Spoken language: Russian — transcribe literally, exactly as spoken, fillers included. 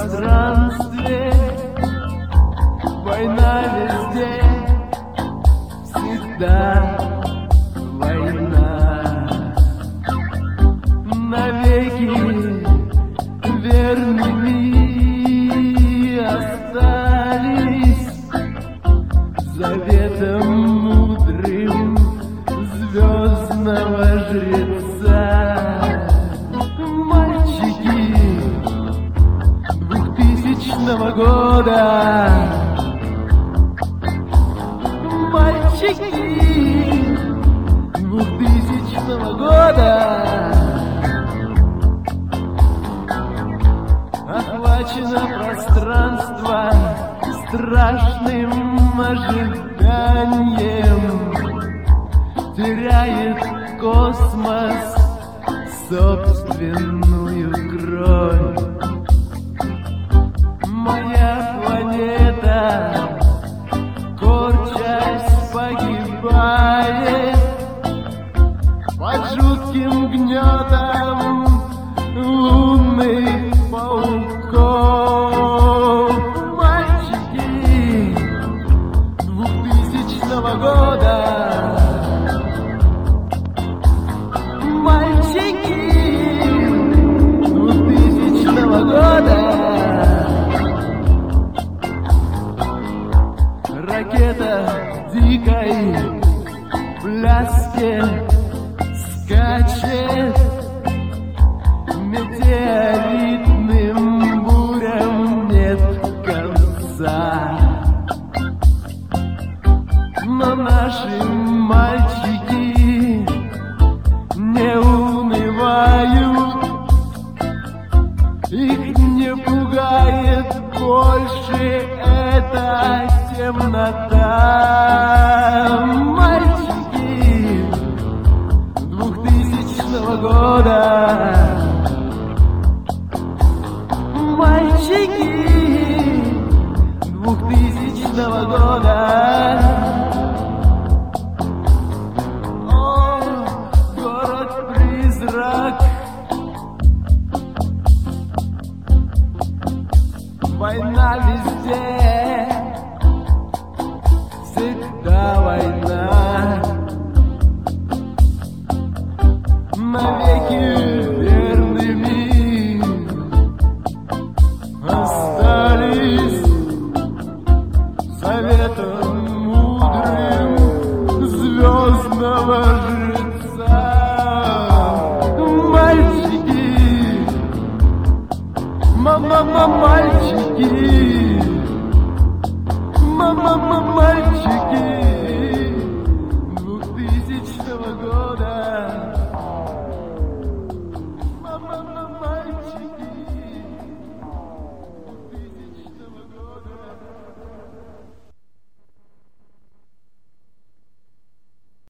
пространстве, война везде, всегда война. Навеки верными остались заветом мудрым звездного жреца. Мальчики двухтысячного года, мальчики двухтысячного года, охвачено пространство страшным ожиданием, теряет космос собственную кровь. Моя планета, корчась, погибает под жутким гнетом лунных пауков. Мальчики двухтысячного года, мальчики двухтысячного года, ракета в дикой пляске скачет, метеоритным бурям нет конца. Но наши мальчики не унывают, их не пугает больше эта темнота. Мальчики двухтысячного года, мальчики двухтысячного года. О, город-призрак, война везде, всегда война. Навеки верными остались заветом мудрым звездного жреца. Мальчики, мама-мама, мальчики, мама-мама, мальчики двухтысячного года.